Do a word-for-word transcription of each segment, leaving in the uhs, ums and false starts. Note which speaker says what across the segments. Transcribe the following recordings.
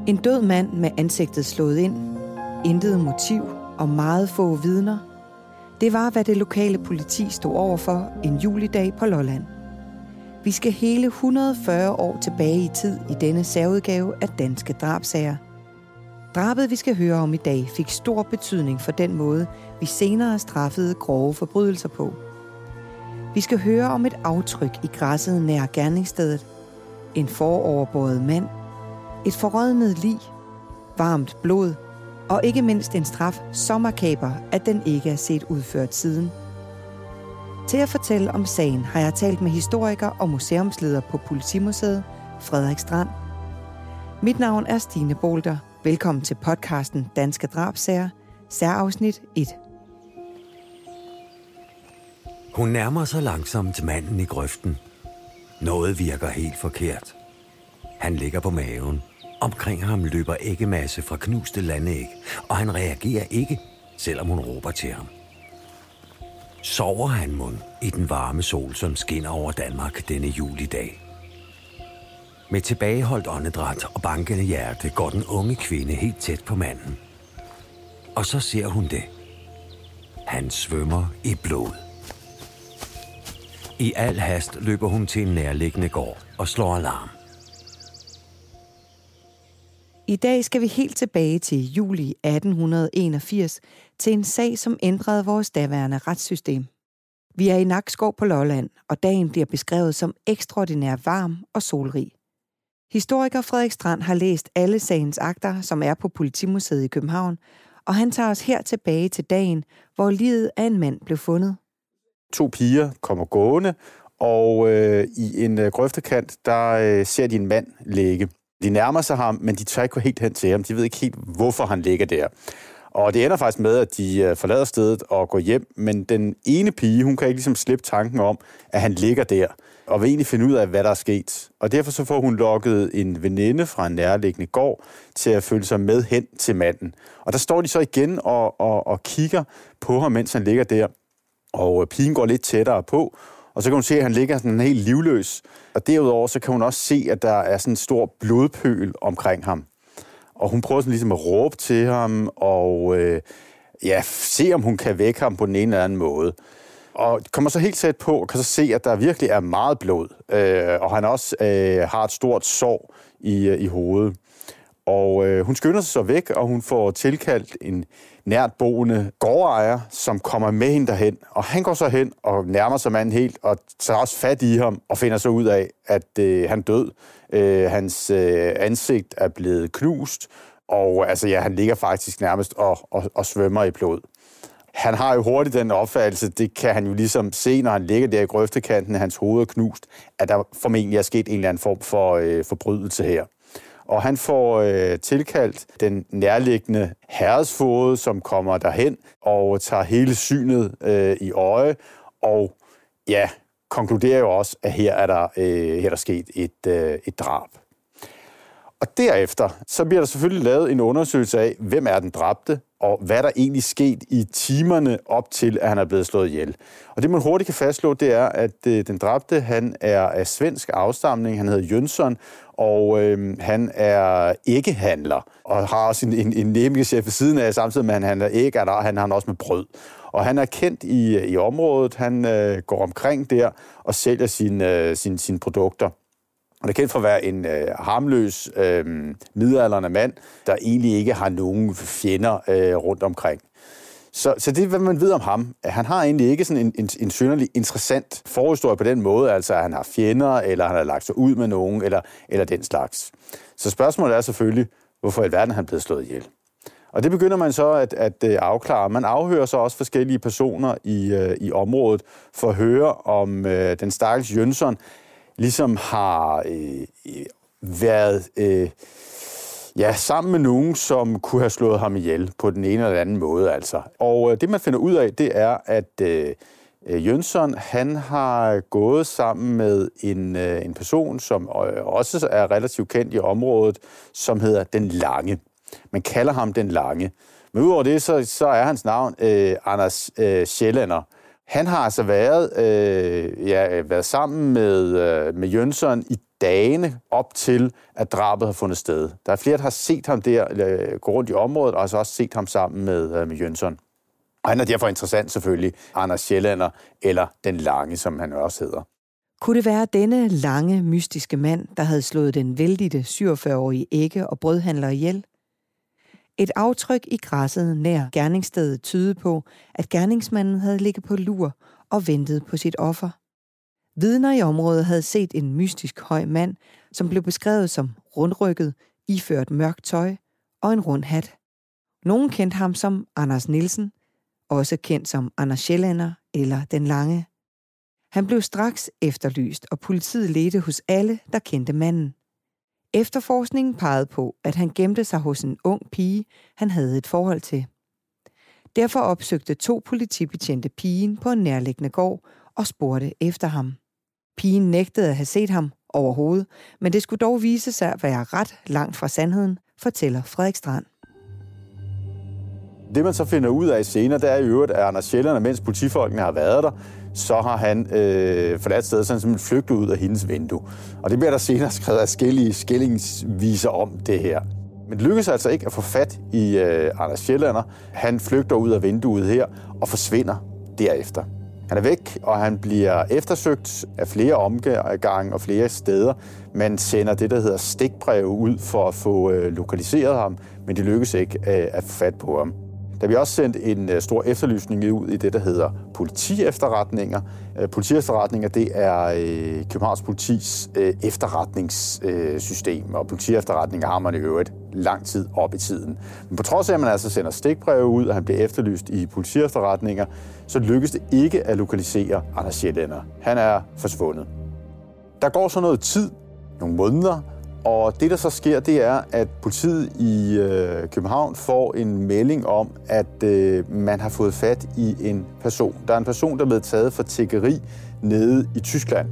Speaker 1: En død mand med ansigtet slået ind, intet motiv og meget få vidner. Det var, hvad det lokale politi stod overfor en julidag på Lolland. Vi skal hele et hundrede og fyrre år tilbage i tid i denne særudgave af Danske Drabsager. Drabet, vi skal høre om i dag, fik stor betydning for den måde, vi senere straffede grove forbrydelser på. Vi skal høre om et aftryk i græsset nær gerningsstedet, en foroverbåret mand, et forrådnet lig, varmt blod og ikke mindst en straf så makaber, at den ikke er set udført siden. Til at fortælle om sagen har jeg talt med historiker og museumsleder på Politimuseet, Frederik Strand. Mit navn er Stine Bolter. Velkommen til podcasten Danske Drabsager, særafsnit et.
Speaker 2: Hun nærmer sig langsomt manden i grøften. Noget virker helt forkert. Han ligger på maven. Omkring ham løber æggemasse fra knuste landæg, og han reagerer ikke, selvom hun råber til ham. Sover han mund i den varme sol, som skinner over Danmark denne julidag? Med tilbageholdt åndedræt og bankende hjerte går den unge kvinde helt tæt på manden. Og så ser hun det. Han svømmer i blod. I al hast løber hun til en nærliggende gård og slår alarm.
Speaker 1: I dag skal vi helt tilbage til juli atten enogfirs til en sag, som ændrede vores daværende retssystem. Vi er i Nakskov på Lolland, og dagen bliver beskrevet som ekstraordinær varm og solrig. Historiker Frederik Strand har læst alle sagens akter, som er på Politimuseet i København, og han tager os her tilbage til dagen, hvor liget af en mand blev fundet.
Speaker 3: To piger kommer gående, og øh, i en øh, grøftekant, der øh, ser de en mand ligge. De nærmer sig ham, men de tør ikke gå helt hen til ham. De ved ikke helt, hvorfor han ligger der. Og det ender faktisk med, at de øh, forlader stedet og går hjem, men den ene pige, hun kan ikke ligesom slippe tanken om, at han ligger der, og vil egentlig finde ud af, hvad der er sket. Og derfor så får hun lokket en veninde fra en nærliggende gård til at følge sig med hen til manden. Og der står de så igen og, og, og kigger på ham, mens han ligger der. Og pigen går lidt tættere på, og så kan hun se, at han ligger sådan helt livløs. Og derudover så kan hun også se, at der er sådan en stor blodpøl omkring ham. Og hun prøver sådan ligesom at råbe til ham, og øh, ja, se om hun kan vække ham på den ene eller anden måde. Og kommer så helt tæt på, og kan så se, at der virkelig er meget blod. Øh, og han også øh, har et stort sår i, øh, i hovedet. Og øh, hun skynder sig så væk, og hun får tilkaldt en nært boende gårdejer, som kommer med hende derhen. Og han går så hen og nærmer sig manden helt, og tager også fat i ham, og finder så ud af, at øh, han død. Øh, hans øh, ansigt er blevet knust, og altså, ja, han ligger faktisk nærmest og, og, og svømmer i blod. Han har jo hurtigt den opfattelse, det kan han jo ligesom se, når han ligger der i grøftekanten, hans hoved er knust, at der formentlig er sket en eller anden form for øh, forbrydelse her. Og han får øh, tilkaldt den nærliggende herredsfoged, som kommer derhen og tager hele synet øh, i øje, og ja, konkluderer jo også, at her er der, øh, her er der sket et, øh, et drab. Og derefter, så bliver der selvfølgelig lavet en undersøgelse af, hvem er den dræbte, og hvad der egentlig sket i timerne op til, at han er blevet slået ihjel. Og det, man hurtigt kan fastslå, det er, at øh, den dræbte, han er af svensk afstamning, han hedder Jönsson, og øh, han er æggehandler, og har også en, en, en næmgeschæft ved siden af, samtidig med, at han handler æg, og han har også med brød. Og han er kendt i, i området, han øh, går omkring der og sælger sine, øh, sine, sine produkter. Han er kendt for at være en øh, harmløs, øh, midaldrende mand, der egentlig ikke har nogen fjender øh, rundt omkring. Så, så det er, hvad man ved om ham. Han har egentlig ikke sådan en, en, en synderlig interessant forhistorie på den måde, altså at han har fjender, eller han har lagt sig ud med nogen, eller, eller den slags. Så spørgsmålet er selvfølgelig, hvorfor i alverden er han blevet slået ihjel? Og det begynder man så at, at afklare. Man afhører så også forskellige personer i, øh, i området for at høre, om øh, den stakkels Jönsson ligesom har øh, været øh, ja, sammen med nogen, som kunne have slået ham ihjel på den ene eller anden måde. Altså. Og øh, det, man finder ud af, det er, at øh, Jönsson, han har gået sammen med en, øh, en person, som øh, også er relativt kendt i området, som hedder Den Lange. Man kalder ham Den Lange. Men udover det, så, så er hans navn øh, Anders øh, Sjællander. Han har altså været, øh, ja, været sammen med, øh, med Jönsson i dagene op til, at drabet har fundet sted. Der er flere, der har set ham der øh, gå rundt i området, og altså også set ham sammen med, øh, med Jønsson. Og han er derfor interessant selvfølgelig, Anders Sjællander, eller Den Lange, som han også hedder.
Speaker 1: Kunne det være denne lange, mystiske mand, der havde slået den vældige syvogfyrre-årige ægge- og brødhandler ihjel? Et aftryk i græsset nær gerningsstedet tydede på, at gerningsmanden havde ligget på lur og ventet på sit offer. Vidner i området havde set en mystisk høj mand, som blev beskrevet som rundrykket, iført mørkt tøj og en rund hat. Nogen kendte ham som Anders Nielsen, også kendt som Anders Sjællander eller Den Lange. Han blev straks efterlyst, og politiet ledte hos alle, der kendte manden. Efterforskningen pegede på, at han gemte sig hos en ung pige, han havde et forhold til. Derfor opsøgte to politibetjente pigen på en nærliggende gård og spurgte efter ham. Pigen nægtede at have set ham overhovedet, men det skulle dog vise sig at være ret langt fra sandheden, fortæller Frederik Strand.
Speaker 3: Det man så finder ud af senere, det er i øvrigt, at Anders Sjællander, mens politifolkene har været der, så har han øh, forladt stedet, så han simpelthen flygtet ud af hendes vindue. Og det bliver der senere skrevet forskellige skillingsviser om det her. Men det lykkedes altså ikke at få fat i øh, Anders Sjællander. Han flygter ud af vinduet her og forsvinder derefter. Han er væk, og han bliver eftersøgt af flere omgange og flere steder. Man sender det, der hedder stikbreve ud for at få øh, lokaliseret ham, men det lykkes ikke øh, at få fat på ham. Der bliver også sendt en uh, stor efterlysning ud i det, der hedder politiefterretninger. Uh, politiefterretninger, det er uh, Københavns Politis uh, efterretningssystem, uh, og politiefterretninger har man i øvrigt lang tid op i tiden. Men på trods af, at man altså sender stikbreve ud, og han bliver efterlyst i politiefterretninger, så lykkes det ikke at lokalisere Anders Sjællander. Han er forsvundet. Der går så noget tid, nogle måneder, og det, der så sker, det er, at politiet i øh, København får en melding om, at øh, man har fået fat i en person. Der er en person, der er blevet taget for tiggeri nede i Tyskland.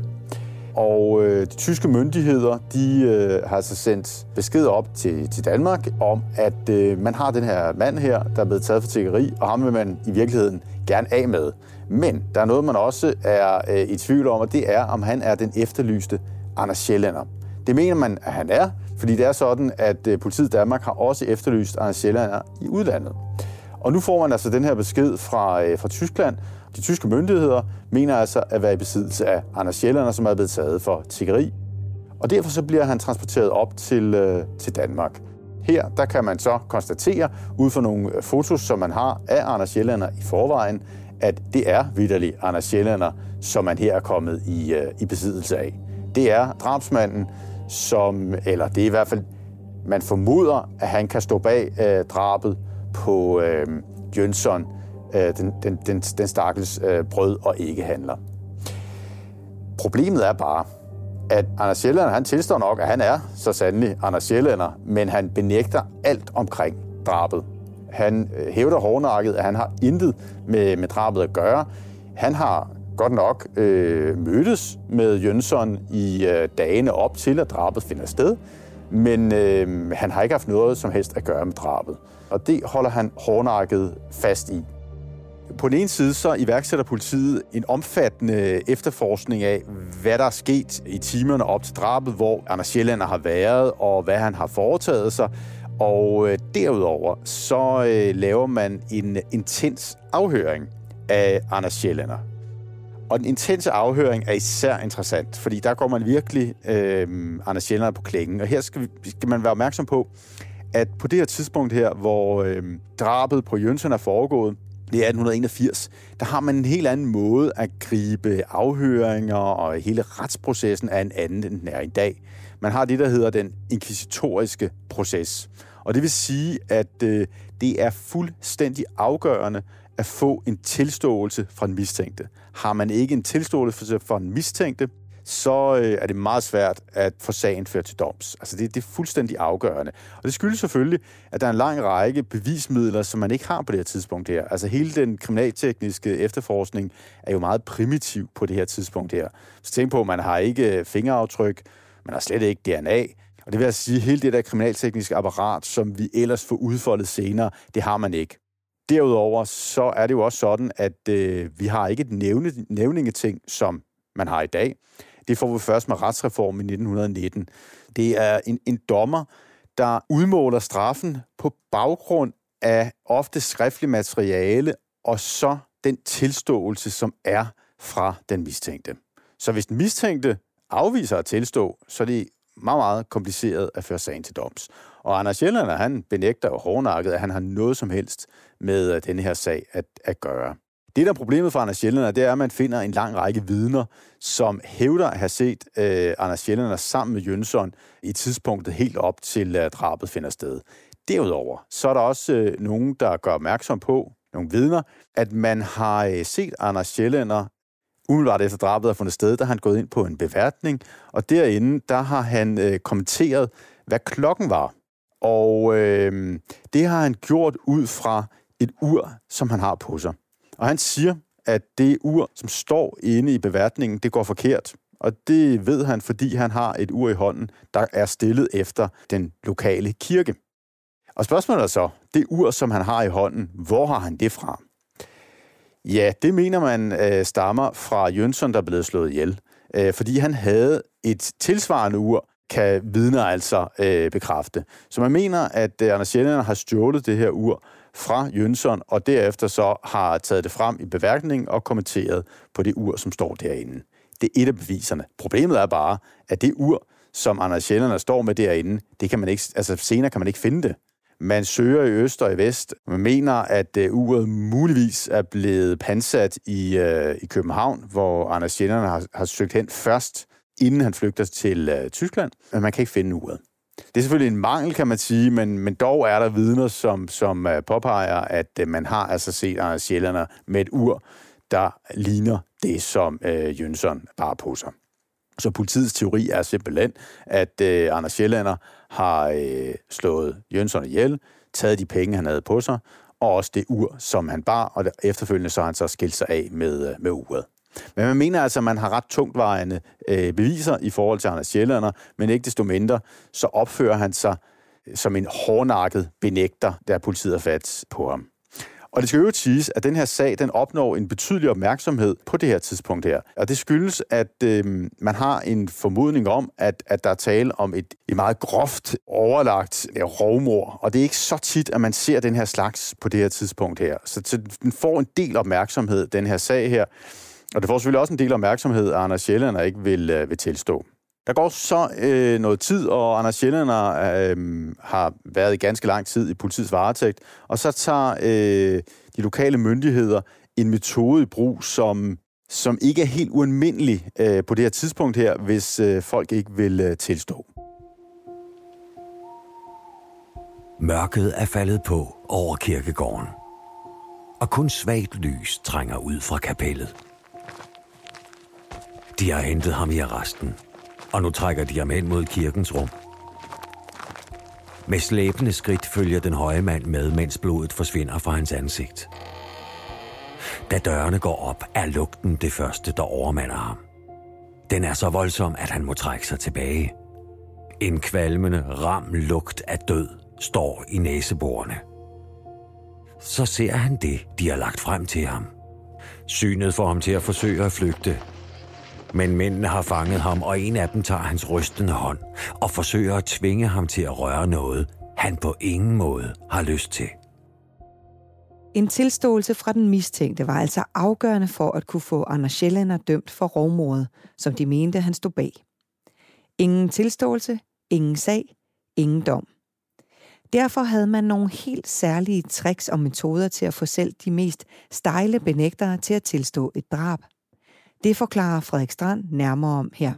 Speaker 3: Og øh, de tyske myndigheder, de øh, har altså sendt besked op til, til Danmark om, at øh, man har den her mand her, der er blevet taget for tiggeri, og ham vil man i virkeligheden gerne af med. Men der er noget, man også er øh, i tvivl om, og det er, om han er den efterlyste Anders Sjællander. Det mener man, at han er, fordi det er sådan, at politiet i Danmark har også efterlyst Anders Sjællander i udlandet. Og nu får man altså den her besked fra, fra Tyskland. De tyske myndigheder mener altså at være i besiddelse af Anders Sjællander, som er blevet taget for tiggeri. Og derfor så bliver han transporteret op til, til Danmark. Her der kan man så konstatere, ud fra nogle fotos, som man har af Anders Sjællander i forvejen, at det er vitterligt Anders Sjællander, som man her er kommet i, i besiddelse af. Det er drabsmanden, som, eller det er i hvert fald, man formoder, at han kan stå bag øh, drabet på øh, Jønsson, øh, den, den, den, den stakkels øh, brød- og ikke-handler. Problemet er bare, at Anders Sjællander, han tilstår nok, at han er så sandelig Anders Sjællander, men han benægter alt omkring drabet. Han øh, hævder hårdnakket, at han har intet med, med drabet at gøre. Han har godt nok øh, mødtes med Jønsson i øh, dagene op til, at drabet finder sted, men øh, han har ikke haft noget som helst at gøre med drabet. Og det holder han hårdnakket fast i. På den ene side så iværksætter politiet en omfattende efterforskning af, hvad der er sket i timerne op til drabet, hvor Anders Sjællander har været, og hvad han har foretaget sig. Og øh, derudover så øh, laver man en intens afhøring af Anders Sjællander. Og den intense afhøring er især interessant, fordi der går man virkelig øh, Anders Sjællander på klingen. Og her skal, vi, skal man være opmærksom på, at på det her tidspunkt her, hvor øh, drabet på Jønsson er foregået, det er atten enogfirs, der har man en helt anden måde at gribe afhøringer og hele retsprocessen af en anden, end den er i dag. Man har det, der hedder den inkvisitoriske proces. Og det vil sige, at øh, det er fuldstændig afgørende at få en tilståelse fra den mistænkte. Har man ikke en tilståelse fra den mistænkte, så øh, er det meget svært at få sagen ført til doms. Altså det, det er fuldstændig afgørende. Og det skyldes selvfølgelig, at der er en lang række bevismidler, som man ikke har på det her tidspunkt her. Altså hele den kriminaltekniske efterforskning er jo meget primitiv på det her tidspunkt her. Så tænk på, at man har ikke fingeraftryk, man har slet ikke D N A. Og det vil altså sige, at hele det der kriminaltekniske apparat, som vi ellers får udfoldet senere, det har man ikke. Derudover så er det jo også sådan, at øh, vi har ikke et nævne, nævningeting, som man har i dag. Det får vi først med retsreformen i nitten nitten. Det er en, en dommer, der udmåler straffen på baggrund af ofte skriftlig materiale, og så den tilståelse, som er fra den mistænkte. Så hvis den mistænkte afviser at tilstå, så er det meget, meget kompliceret at føre sagen til doms. Og Anders Sjællænder, han benægter jo hårdnakket, at han har noget som helst med denne her sag at, at gøre. Det, der er problemet for Anders Sjællænder, det er, at man finder en lang række vidner, som hævder at have set øh, Anders Sjællænder sammen med Jønsson i tidspunktet helt op til øh, drabet finder sted. Derudover, så er der også øh, nogen, der gør opmærksom på, nogle vidner, at man har øh, set Anders Sjællænder umiddelbart efter drabet er fundet sted, der har han gået ind på en beværtning, og derinde, der har han øh, kommenteret, hvad klokken var. Og øh, det har han gjort ud fra et ur, som han har på sig. Og han siger, at det ur, som står inde i beværtningen, det går forkert. Og det ved han, fordi han har et ur i hånden, der er stillet efter den lokale kirke. Og spørgsmålet er så, det ur, som han har i hånden, hvor har han det fra? Ja, det mener man øh, stammer fra Jønsson, der er blevet slået ihjel. Øh, fordi han havde et tilsvarende ur, kan vidner altså øh, bekræfte. Så man mener, at øh, Anders Sjællænder har stjålet det her ur fra Jønsson, og derefter så har taget det frem i beværtningen og kommenteret på det ur, som står derinde. Det er et af beviserne. Problemet er bare, at det ur, som Anders Sjællænder står med derinde, det kan man ikke, altså senere kan man ikke finde det. Man søger i øst og i vest. Man mener, at uh, uret muligvis er blevet pansat i, uh, i København, hvor Anders Sjællænder har, har søgt hen først, inden han flygter til uh, Tyskland. Men man kan ikke finde uret. Det er selvfølgelig en mangel, kan man sige, men, men dog er der vidner, som, som uh, påpeger, at uh, man har altså set Anders Sjællænder med et ur, der ligner det, som uh, Jønsson bar på sig. Så politiets teori er simpelthen, at øh, Anders Sjællænder har øh, slået Jønsson ihjel, taget de penge, han havde på sig, og også det ur, som han bar, og efterfølgende så har han så skilt sig af med, med uret. Men man mener altså, at man har ret tungtvejende øh, beviser i forhold til Anders Sjællænder, men ikke desto mindre, så opfører han sig som en hårdnakket benægter, der politiet har fat på ham. Og det skal jo siges, at den her sag, den opnår en betydelig opmærksomhed på det her tidspunkt her. Og det skyldes, at øh, man har en formodning om, at, at der er tale om et, et meget groft overlagt ja, rovmord. Og det er ikke så tit, at man ser den her slags på det her tidspunkt her. Så, så den får en del opmærksomhed, den her sag her. Og det får selvfølgelig også en del opmærksomhed, at Anders Sjællænder ikke vil, øh, vil tilstå. Der går så øh, noget tid, og Anders Sjællænder øh, har været i ganske lang tid i politiets varetægt, og så tager øh, de lokale myndigheder en metode i brug, som, som ikke er helt ualmindelig øh, på det her tidspunkt her, hvis øh, folk ikke vil øh, tilstå.
Speaker 2: Mørket er faldet på over kirkegården, og kun svagt lys trænger ud fra kapellet. De har hentet ham i arresten, og nu trækker de ham hen mod kirkens rum. Med slæbende skridt følger den høje mand med, mens blodet forsvinder fra hans ansigt. Da dørene går op, er lugten det første, der overmander ham. Den er så voldsom, at han må trække sig tilbage. En kvalmende, ram lugt af død står i næseborene. Så ser han det, de har lagt frem til ham. Synet får ham til at forsøge at flygte. Men mændene har fanget ham, og en af dem tager hans rystende hånd og forsøger at tvinge ham til at røre noget, han på ingen måde har lyst til.
Speaker 1: En tilståelse fra den mistænkte var altså afgørende for at kunne få Anders Sjællænder dømt for rovmordet, som de mente, han stod bag. Ingen tilståelse, ingen sag, ingen dom. Derfor havde man nogle helt særlige tricks og metoder til at få selv de mest stejle benægtere til at tilstå et drab. Det forklarer Frederik Strand nærmere om her.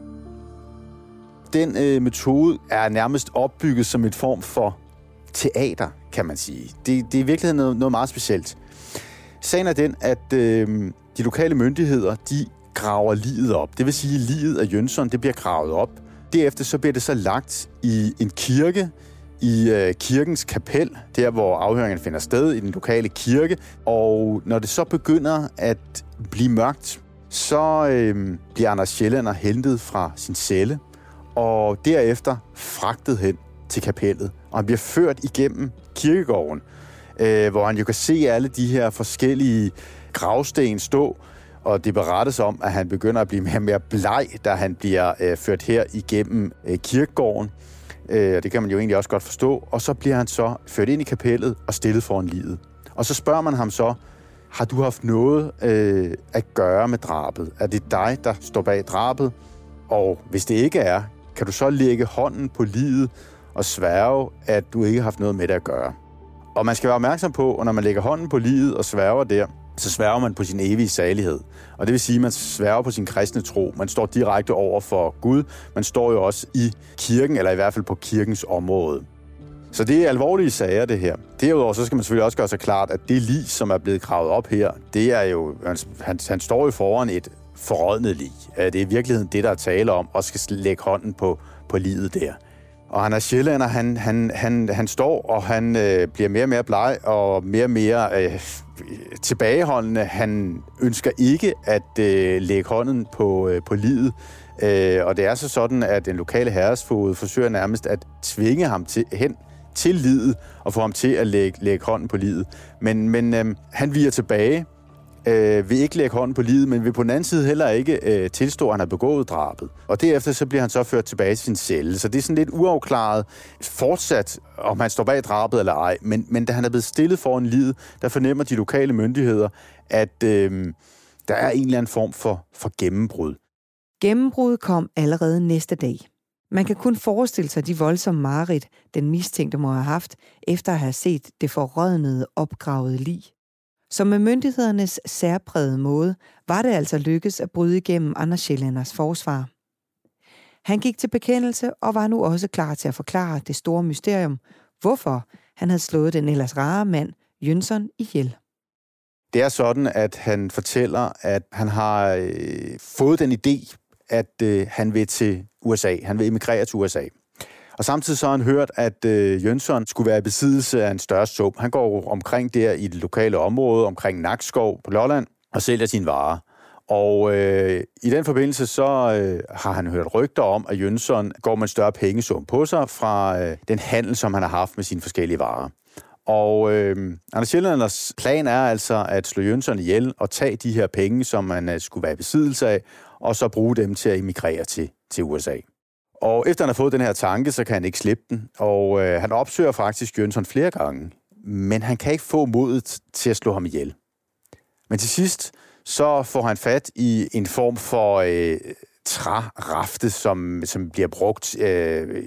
Speaker 3: Den øh, metode er nærmest opbygget som et form for teater, kan man sige. Det, det er i virkeligheden noget, noget meget specielt. Sagen er den, at øh, de lokale myndigheder, de graver liget op. Det vil sige, at liget af Jønsson, det bliver gravet op. Derefter så bliver det så lagt i en kirke, i øh, kirkens kapel, der hvor afhøringen finder sted, i den lokale kirke. Og når det så begynder at blive mørkt, så øh, bliver Anders Sjællænder hentet fra sin celle, og derefter fragtet hen til kapellet. Og han bliver ført igennem kirkegården, øh, hvor han jo kan se alle de her forskellige gravsten stå. Og det berettes om, at han begynder at blive mere og mere bleg, da han bliver øh, ført her igennem øh, kirkegården. Øh, det kan man jo egentlig også godt forstå. Og så bliver han så ført ind i kapellet og stillet foran liget. Og så spørger man ham så, har du haft noget øh, at gøre med drabet? Er det dig, der står bag drabet? Og hvis det ikke er, kan du så lægge hånden på liget og sværge, at du ikke har haft noget med det at gøre? Og man skal være opmærksom på, at når man lægger hånden på liget og sværger der, så sværger man på sin evige salighed. Og det vil sige, at man sværger på sin kristne tro. Man står direkte over for Gud. Man står jo også i kirken, eller i hvert fald på kirkens område. Så det er alvorlige sager, det her. Derudover så skal man selvfølgelig også gøre sig klart, at det lig, som er blevet gravet op her, det er jo, han, han står jo foran et forrådnet lig. Det er i virkeligheden det, der er tale om, og skal lægge hånden på, på liget der. Og han er sjællander, han, han, han, han står, og han øh, bliver mere og mere bleg, og mere og mere øh, tilbageholdende. Han ønsker ikke at øh, lægge hånden på, øh, på liget. Øh, og det er så sådan, at den lokale herresfoged forsøger nærmest at tvinge ham til, hen til liget, og få ham til at lægge, lægge hånden på liget. Men, men øh, han viger tilbage, øh, vil ikke lægge hånden på liget, men vil på den anden side heller ikke øh, tilstå, at han har begået drabet. Og derefter så bliver han så ført tilbage til sin celle. Så det er sådan lidt uafklaret fortsat, om han står bag drabet eller ej. Men, men da han er blevet stillet foran liget, der fornemmer de lokale myndigheder, at øh, der er en eller anden form for, for gennembrud.
Speaker 1: Gennembruddet kom allerede næste dag. Man kan kun forestille sig de voldsomme mareridt, den mistænkte må have haft, efter at have set det forrådnede, opgravede lig. Så med myndighedernes særprægede måde, var det altså lykkes at bryde igennem Anders Sjællanders forsvar. Han gik til bekendelse og var nu også klar til at forklare det store mysterium, hvorfor han havde slået den ellers rare mand, Jønsson, ihjel.
Speaker 3: Det er sådan, at han fortæller, at han har øh, fået den idé, at øh, han vil til U S A. Han vil emigrere til U S A. Og samtidig så har han hørt, at øh, Jønsson skulle være i besiddelse af en større sum. Han går omkring der i det lokale område, omkring Nakskov på Lolland, og sælger sine varer. Og øh, i den forbindelse så øh, har han hørt rygter om, at Jønsson går med en større pengesum på sig fra øh, den handel, som han har haft med sine forskellige varer. Og øh, Anders Sjællanders plan er altså at slå Jønsson ihjel og tage de her penge, som man øh, skulle være i besiddelse af, og så bruge dem til at emigrere til, til U S A. Og efter han har fået den her tanke, så kan han ikke slippe den, og øh, han opsøger faktisk Jønsson flere gange, men han kan ikke få modet til at slå ham ihjel. Men til sidst, så får han fat i en form for øh, trærafte, som, som bliver brugt øh,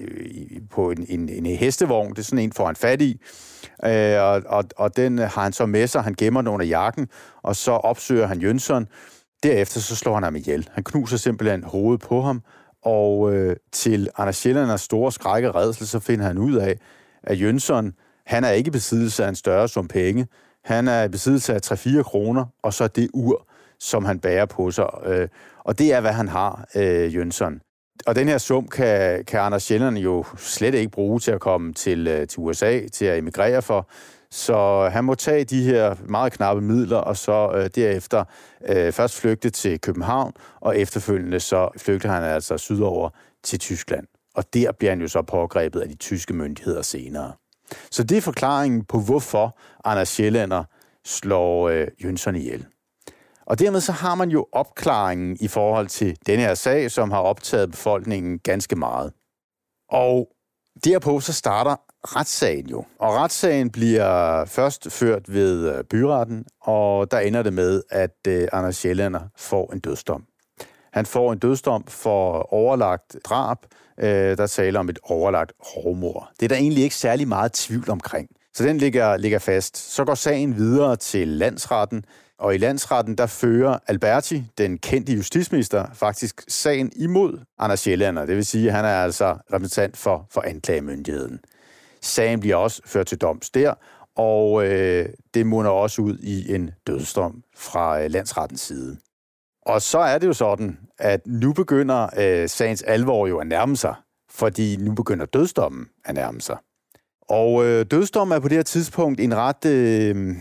Speaker 3: på en, en, en hestevogn. Det er sådan en, får han fat i, øh, og, og, og den har han så med sig. Han gemmer den under jakken, og så opsøger han Jønsson. Derefter så slår han ham ihjel. Han knuser simpelthen hovedet på ham, og øh, til Anders Sjællanders store skræk og rædsel, så finder han ud af, at Jønsson, han er ikke i besiddelse af en større sum penge. Han er i besiddelse af tre fire kroner, og så det ur, som han bærer på sig. Øh, og det er, hvad han har, øh, Jønsson. Og den her sum kan, kan Anders Sjælland jo slet ikke bruge til at komme til, øh, til U S A, til at emigrere for. Så han må tage de her meget knappe midler, og så øh, derefter øh, først flygte til København, og efterfølgende så flygter han altså sydover til Tyskland. Og der bliver han jo så pågrebet af de tyske myndigheder senere. Så det er forklaringen på, hvorfor Anders Sjællander slår øh, Jønsson ihjel. Og dermed så har man jo opklaringen i forhold til denne her sag, som har optaget befolkningen ganske meget. Og derpå så starter retssagen jo. Og retssagen bliver først ført ved byretten, og der ender det med, at øh, Anders Sjællander får en dødsdom. Han får en dødsdom for overlagt drab, øh, der taler om et overlagt rovmord. Det er der egentlig ikke særlig meget tvivl omkring. Så den ligger, ligger fast. Så går sagen videre til landsretten, og i landsretten, der fører Alberti, den kendte justitsminister, faktisk sagen imod Anders Sjællander. Det vil sige, at han er altså repræsentant for, for anklagemyndigheden. Sagen bliver også ført til doms der, og øh, det munder også ud i en dødsdom fra øh, landsrettens side. Og så er det jo sådan, at nu begynder øh, sagens alvor jo at nærme sig, fordi nu begynder dødsdommen at nærme sig. Og øh, dødsdommen er på det her tidspunkt en ret øh,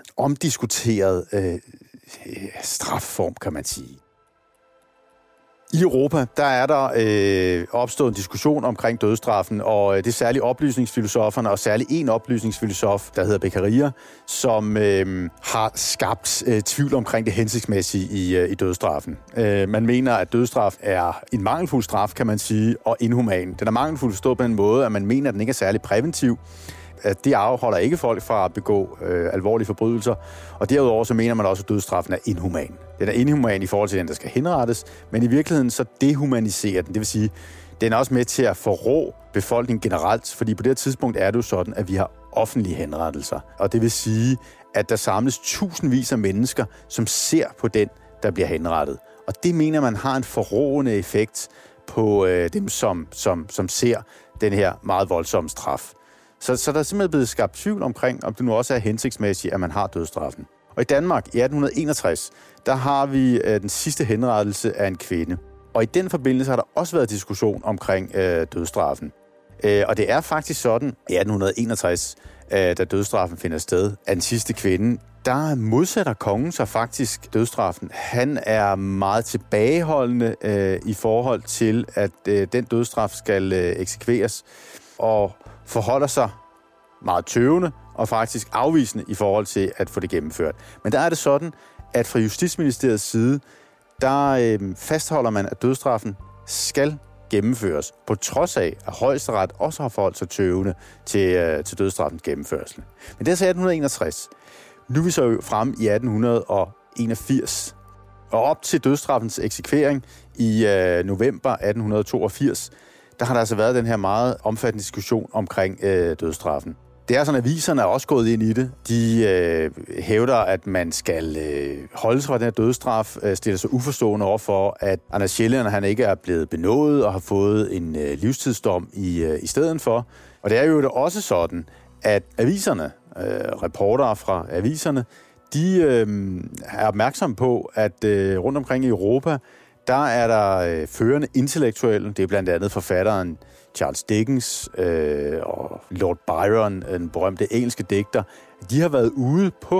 Speaker 3: omdiskuteret øh, strafform, kan man sige. I Europa, der er der øh, opstået en diskussion omkring dødsstraffen, og det er særligt oplysningsfilosoferne, og særligt en oplysningsfilosof, der hedder Beccaria, som øh, har skabt øh, tvivl omkring det hensigtsmæssige i, øh, i dødsstraffen. Øh, man mener, at dødsstraf er en mangelfuld straf, kan man sige, og inhuman. Den er mangelfuld forstået på en måde, at man mener, at den ikke er særlig præventiv. At det afholder ikke folk fra at begå øh, alvorlige forbrydelser, og derudover så mener man også, at dødsstraffen er inhuman. Den er inhuman i forhold til den, der skal henrettes, men i virkeligheden så dehumaniserer den. Det vil sige, den er også med til at forrå befolkningen generelt, fordi på det her tidspunkt er det jo sådan, at vi har offentlige henrettelser. Og det vil sige, at der samles tusindvis af mennesker, som ser på den, der bliver henrettet. Og det mener man har en forrående effekt på øh, dem, som, som, som ser den her meget voldsomme straf. Så, så der er simpelthen blevet skabt tvivl omkring, om det nu også er hensigtsmæssigt, at man har dødsstraffen. Og i Danmark i atten enogtres, der har vi øh, den sidste henrettelse af en kvinde. Og i den forbindelse har der også været diskussion omkring øh, dødsstraffen. Øh, og det er faktisk sådan, i atten enogtres, øh, da dødsstraffen finder sted, af den sidste kvinde, der modsætter kongen sig faktisk dødsstraffen. Han er meget tilbageholdende øh, i forhold til, at øh, den dødsstraf skal øh, eksekveres, og forholder sig meget tøvende og faktisk afvisende i forhold til at få det gennemført. Men der er det sådan, at fra Justitsministeriets side, der øh, fastholder man, at dødsstraffen skal gennemføres, på trods af, at Højesteret også har forholdt sig tøvende til, øh, til dødsstraffens gennemførsel. Men det er så atten enogtres. Nu er vi så frem i atten enogfirs. Og op til dødsstraffens eksekvering i øh, november atten toogfirs, der har der altså været den her meget omfattende diskussion omkring øh, dødsstraffen. Det er sådan, at aviserne er også gået ind i det. De øh, hævder, at man skal øh, holde sig fra den her dødsstraf, øh, stiller sig uforstående over for, at Anders Sjælland, han ikke er blevet benådet og har fået en øh, livstidsdom i, øh, i stedet for. Og det er jo også sådan, at aviserne, øh, reportere fra aviserne, de øh, er opmærksomme på, at øh, rundt omkring i Europa, der er der øh, førende intellektuelle. Det er blandt andet forfatteren Charles Dickens øh, og Lord Byron, den berømte engelske digter. De har været ude på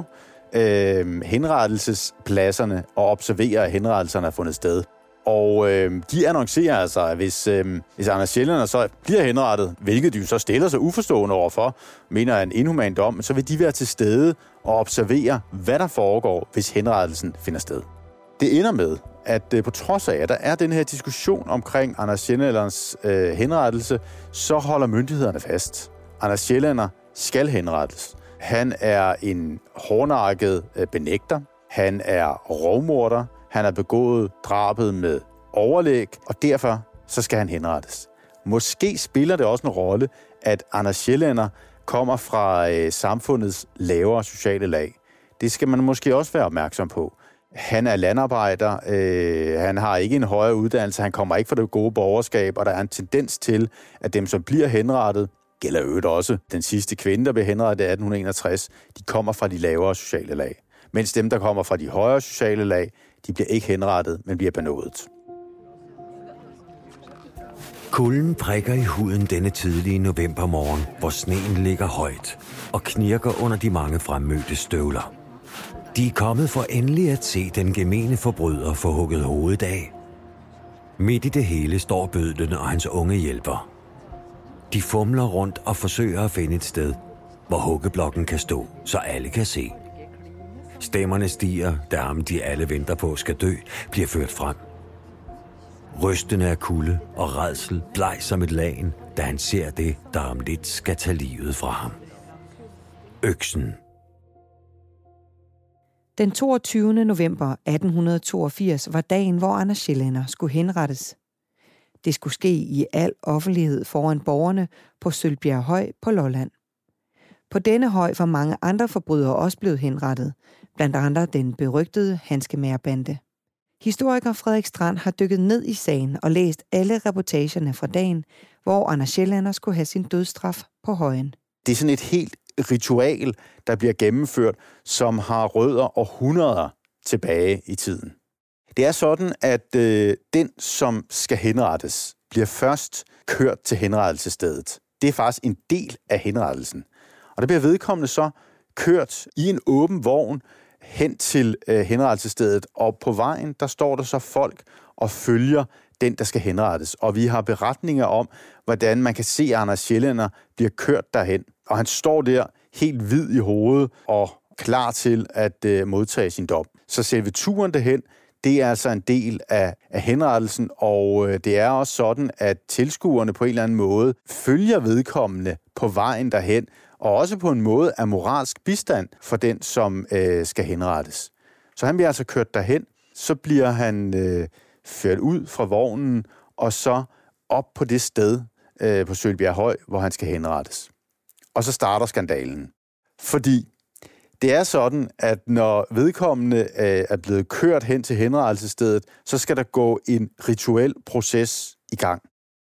Speaker 3: øh, henrettelsespladserne og observerer, at henrettelserne er fundet sted. Og øh, de annoncerer altså, at hvis, øh, hvis Anders Sjælland så bliver henrettet, hvilket de jo så stiller sig uforstående overfor, mener er en inhuman dom, så vil de være til stede og observere, hvad der foregår, hvis henrettelsen finder sted. Det ender med, at øh, på trods af, at der er den her diskussion omkring Anders Sjællands øh, henrettelse, så holder myndighederne fast. Anders Sjællander skal henrettes. Han er en hårdnakket øh, benægter. Han er rovmorder. Han har begået drabet med overlæg, og derfor så skal han henrettes. Måske spiller det også en rolle, at Anders Sjællander kommer fra øh, samfundets lavere sociale lag. Det skal man måske også være opmærksom på. Han er landarbejder, øh, han har ikke en højere uddannelse, han kommer ikke fra det gode borgerskab, og der er en tendens til, at dem, som bliver henrettet, gælder øvrigt også den sidste kvinde, der blev henrettet i atten enogtres, de kommer fra de lavere sociale lag. Mens dem, der kommer fra de højere sociale lag, de bliver ikke henrettet, men bliver benådet.
Speaker 2: Kulden prikker i huden denne tidlige novembermorgen, hvor sneen ligger højt og knirker under de mange fremmødte støvler. De er kommet for endelig at se den gemene forbryder få hugget hovedet af. Midt i det hele står bødlen og hans unge hjælper. De fumler rundt og forsøger at finde et sted, hvor huggeblokken kan stå, så alle kan se. Stemmerne stiger, da ham de alle venter på skal dø, bliver ført frem. Rystende af kulde og rædsel, bleg som et lagen, da han ser det, der om lidt skal tage livet fra ham. Øksen.
Speaker 1: Den toogtyvende november atten toogfirs var dagen, hvor Anders Sjællander skulle henrettes. Det skulle ske i al offentlighed foran borgerne på Sølbjerg Høj på Lolland. På denne høj var mange andre forbrydere også blevet henrettet, blandt andre den berygtede Hanskemagerbande. Historiker Frederik Strand har dykket ned i sagen og læst alle reportagerne fra dagen, hvor Anders Sjællander skulle have sin dødsstraf på højen.
Speaker 3: Det er sådan et helt ritual, der bliver gennemført, som har rødder århundreder tilbage i tiden. Det er sådan, at øh, den, som skal henrettes, bliver først kørt til henrettelsesstedet. Det er faktisk en del af henrettelsen. Og der bliver vedkommende så kørt i en åben vogn hen til øh, henrettelsesstedet, og på vejen, der står der så folk og følger den, der skal henrettes. Og vi har beretninger om, hvordan man kan se, at Anders Sjællænder bliver kørt derhen. Og han står der helt hvid i hovedet og klar til at øh, modtage sin dom. Så selve turen derhen, det er altså en del af, af henrettelsen, og øh, det er også sådan, at tilskuerne på en eller anden måde følger vedkommende på vejen derhen, og også på en måde er moralsk bistand for den, som øh, skal henrettes. Så han bliver altså kørt derhen, så bliver han øh, ført ud fra vognen, og så op på det sted øh, på Sølbjerghøj, hvor han skal henrettes. Og så starter skandalen. Fordi det er sådan, at når vedkommende øh, er blevet kørt hen til henrettelsesstedet, så skal der gå en rituel proces i gang.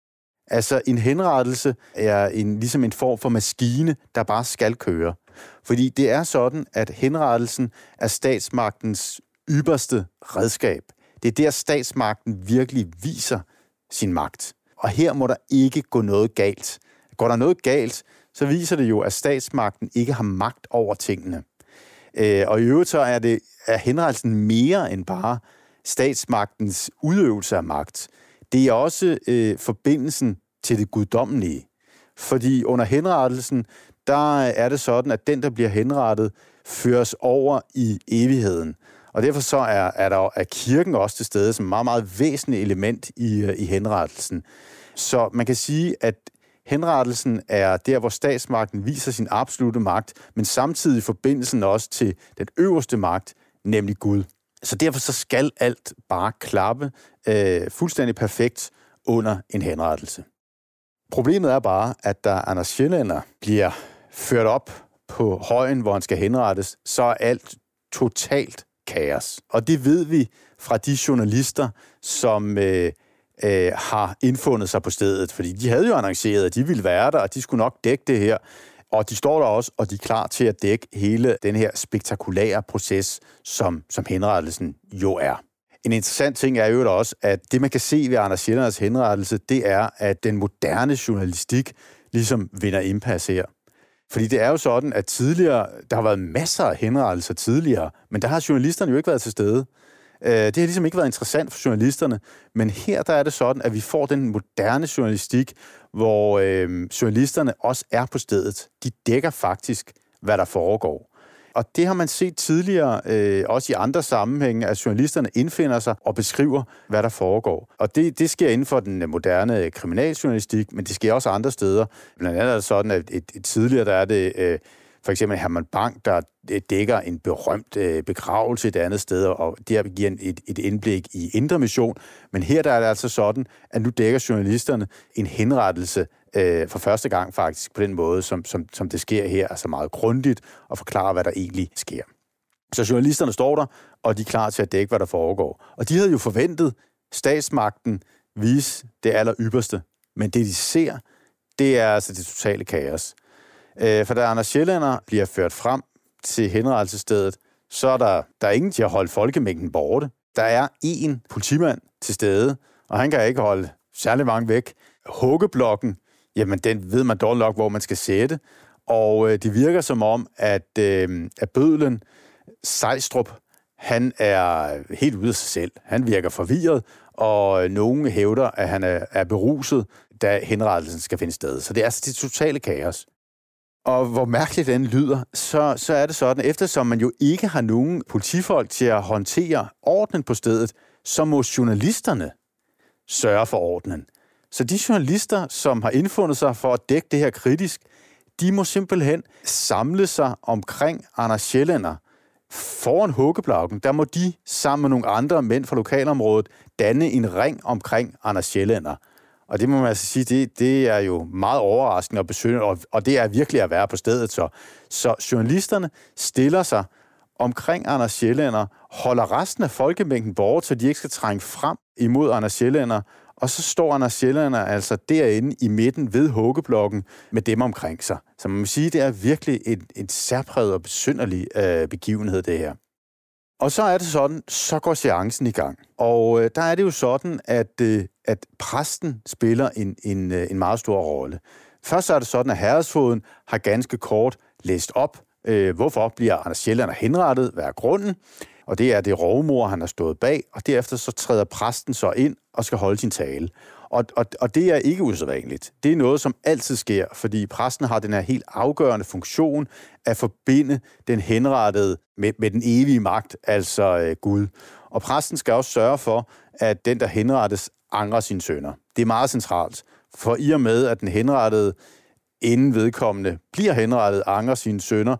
Speaker 3: Altså en henrettelse er en, ligesom en form for maskine, der bare skal køre. Fordi det er sådan, at henrettelsen er statsmagtens ypperste redskab. Det er der, statsmagten virkelig viser sin magt. Og her må der ikke gå noget galt. Går der noget galt, så viser det jo, at statsmagten ikke har magt over tingene. Og i øvrigt så er, det, er henrettelsen mere end bare statsmagtens udøvelse af magt. Det er også øh, forbindelsen til det guddommelige. Fordi under henrettelsen, der er det sådan, at den, der bliver henrettet, føres over i evigheden. Og derfor så er, er der er kirken også til stede som et meget, meget væsentligt element i, i henrettelsen. Så man kan sige, at henrettelsen er der, hvor statsmagten viser sin absolute magt, men samtidig forbindelsen også til den øverste magt, nemlig Gud. Så derfor så skal alt bare klappe øh, fuldstændig perfekt under en henrettelse. Problemet er bare, at da Anders Sjællænder bliver ført op på højen, hvor han skal henrettes, så er alt totalt kaos. Og det ved vi fra de journalister, som øh, øh, har indfundet sig på stedet, fordi de havde jo annonceret, at de ville være der, og de skulle nok dække det her. Og de står der også, og de er klar til at dække hele den her spektakulære proces, som, som henrettelsen jo er. En interessant ting er jo også, at det man kan se ved Anders Sjællænders henrettelse, det er, at den moderne journalistik ligesom vinder indpas her. Fordi det er jo sådan, at tidligere, der har været masser af henrettelser tidligere, men der har journalisterne jo ikke været til stede. Det har ligesom ikke været interessant for journalisterne, men her der er det sådan, at vi får den moderne journalistik, hvor øh, journalisterne også er på stedet. De dækker faktisk, hvad der foregår. Og det har man set tidligere, øh, også i andre sammenhænge, at journalisterne indfinder sig og beskriver, hvad der foregår. Og det, det sker inden for den moderne kriminaljournalistik, men det sker også andre steder. Blandt andet er det sådan, at et, et tidligere, der er det øh, for eksempel Herman Bang, der dækker en berømt øh, begravelse et andet sted, og der giver et, et indblik i Indre Mission. Men her der er det altså sådan, at nu dækker journalisterne en henrettelse øh, for første gang faktisk på den måde, som, som, som det sker her, altså meget grundigt, og forklarer, hvad der egentlig sker. Så journalisterne står der, og de er klar til at dække, hvad der foregår. Og de havde jo forventet statsmagten vise det aller ypperste, men det de ser, det er altså det totale kaos. For da Anders Sjællænder bliver ført frem til henrettelsesstedet, så er der, der er ingen til at holde folkemængden borte. Der er én politimand til stede, og han kan ikke holde særlig mange væk. Huggeblokken, jamen den ved man dårligt nok, hvor man skal sætte. Og øh, det virker som om, at, øh, at bødlen, Sejstrup, han er helt ude af sig selv. Han virker forvirret, og nogen hævder, at han er, er beruset, da henrettelsen skal finde sted. Så det er altså det totale kaos. Og hvor mærkeligt den lyder, så, så er det sådan, eftersom man jo ikke har nogen politifolk til at håndtere ordenen på stedet, så må journalisterne sørge for ordenen. Så de journalister, som har indfundet sig for at dække det her kritisk, de må simpelthen samle sig omkring Anders Sjællænder. Foran huggeblokken, der må de sammen med nogle andre mænd fra lokalområdet danne en ring omkring Anders Sjællænder. Og det må man altså sige, det, det er jo meget overraskende og besynderligt, og, og det er virkelig at være på stedet. Så, så journalisterne stiller sig omkring Anders Sjællænder, holder resten af folkemængden borte, så de ikke skal trænge frem imod Anders Sjællænder, og så står Anders Sjællænder altså derinde i midten ved huggeblokken med dem omkring sig. Så man må sige, det er virkelig en, en særpræget og besynderlig øh, begivenhed, det her. Og så er det sådan, så går seancen i gang. Og øh, der er det jo sådan, at, øh, at præsten spiller en, en, en meget stor rolle. Først så er det sådan, at herredsfogeden har ganske kort læst op, Øh, hvorfor bliver Anders Sjællander henrettet? Hvad er grunden? Og det er det rovmord, han har stået bag, og derefter så træder præsten så ind og skal holde sin tale. Og, og, og det er ikke usædvanligt. Det er noget, som altid sker, fordi præsten har den her helt afgørende funktion at forbinde den henrettede med, med den evige magt, altså øh, Gud. Og præsten skal også sørge for, at den, der henrettes, angrer sine synder. Det er meget centralt, for i og med, at den henrettede, inden vedkommende bliver henrettet, angrer sine synder,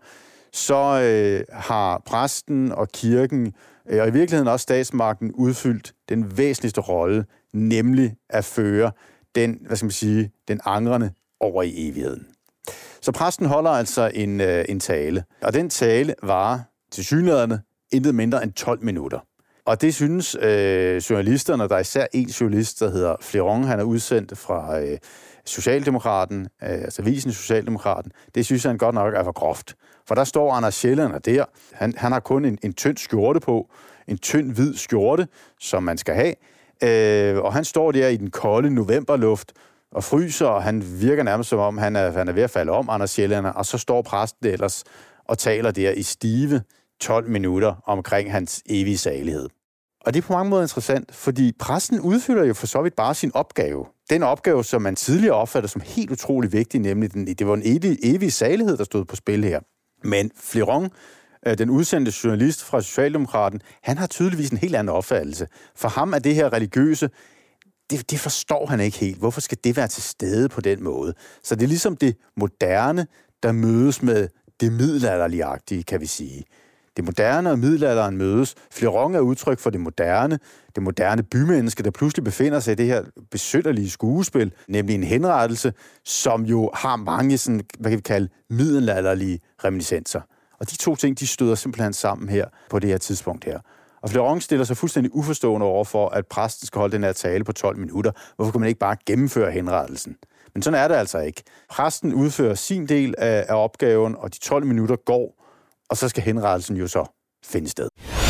Speaker 3: så øh, har præsten og kirken, øh, og i virkeligheden også statsmagten, udfyldt den væsentligste rolle, nemlig at føre den, hvad skal man sige, den angrende over i evigheden. Så præsten holder altså en, øh, en tale, og den tale varer tilsyneladende intet mindre end tolv minutter. Og det synes øh, journalisterne, der er især en journalist, der hedder Fleron, han er udsendt fra øh, Socialdemokraten, øh, altså avisen Socialdemokraten, det synes han godt nok er for groft. For der står Anders Sjællander der, han, han har kun en, en tynd skjorte på, en tynd hvid skjorte, som man skal have, øh, og han står der i den kolde novemberluft og fryser, og han virker nærmest som om, han er, han er ved at falde om, Anders Sjællander, og så står præsten ellers og taler der i stive tolv minutter omkring hans evige salighed. Og det er på mange måder interessant, fordi præsten udfylder jo for så vidt bare sin opgave. Den opgave, som man tidligere opfatter som helt utrolig vigtig, nemlig den, det var en evig, evig salighed, der stod på spil her. Men Fleron, den udsendte journalist fra Socialdemokraten, han har tydeligvis en helt anden opfattelse. For ham er det her religiøse, det, det forstår han ikke helt. Hvorfor skal det være til stede på den måde? Så det er ligesom det moderne, der mødes med det middelalderlige-agtige, kan vi sige. Det moderne og middelalderen mødes. Fleron er udtryk for det moderne, det moderne bymenneske, der pludselig befinder sig i det her besynderlige skuespil, nemlig en henrettelse, som jo har mange sådan, hvad kan vi kalde, middelalderlige reminiscenser. Og de to ting, de støder simpelthen sammen her på det her tidspunkt her. Og Fleron stiller sig fuldstændig uforstående over for, at præsten skal holde den her tale på tolv minutter. Hvorfor kan man ikke bare gennemføre henrettelsen? Men sådan er det altså ikke. Præsten udfører sin del af, af opgaven, og de tolv minutter går, og så skal henrettelsen jo så finde sted.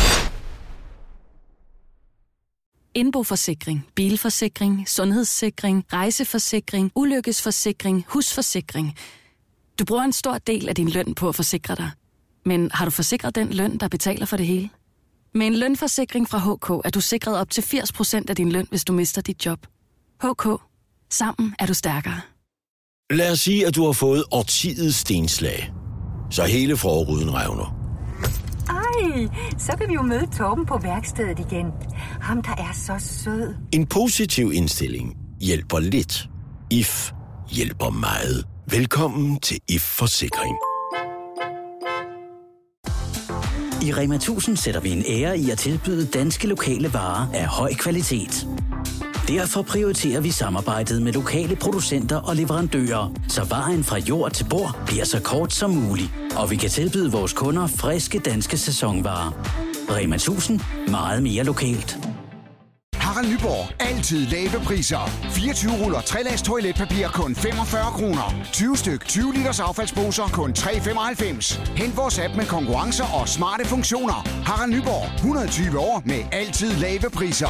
Speaker 4: Indboforsikring, bilforsikring, sundhedssikring, rejseforsikring, ulykkesforsikring, husforsikring. Du bruger en stor del af din løn på at forsikre dig. Men har du forsikret den løn, der betaler for det hele? Med en lønforsikring fra H K er du sikret op til firs procent af din løn, hvis du mister dit job. H K. Sammen er du stærkere.
Speaker 5: Lad os sige, at du har fået årtidets stenslag. Så hele forruden revner.
Speaker 6: Ej, så kan vi jo møde Torben på værkstedet igen. Ham, der er så sød.
Speaker 5: En positiv indstilling hjælper lidt. I F hjælper meget. Velkommen til I F Forsikring.
Speaker 7: I Rema tusind sætter vi en ære i at tilbyde danske lokale varer af høj kvalitet. Derfor prioriterer vi samarbejdet med lokale producenter og leverandører, så vejen fra jord til bord bliver så kort som muligt. Og vi kan tilbyde vores kunder friske danske sæsonvarer. Rema tusind. Meget mere lokalt.
Speaker 8: Harald Nyborg. Altid lave priser. fireogtyve ruller tre lags toiletpapir kun femogfyrre kroner. tyve styk tyve liters affaldsposer kun tre femoghalvfems. Hent vores app med konkurrencer og smarte funktioner. Harald Nyborg. hundrede og tyve år med altid lave priser.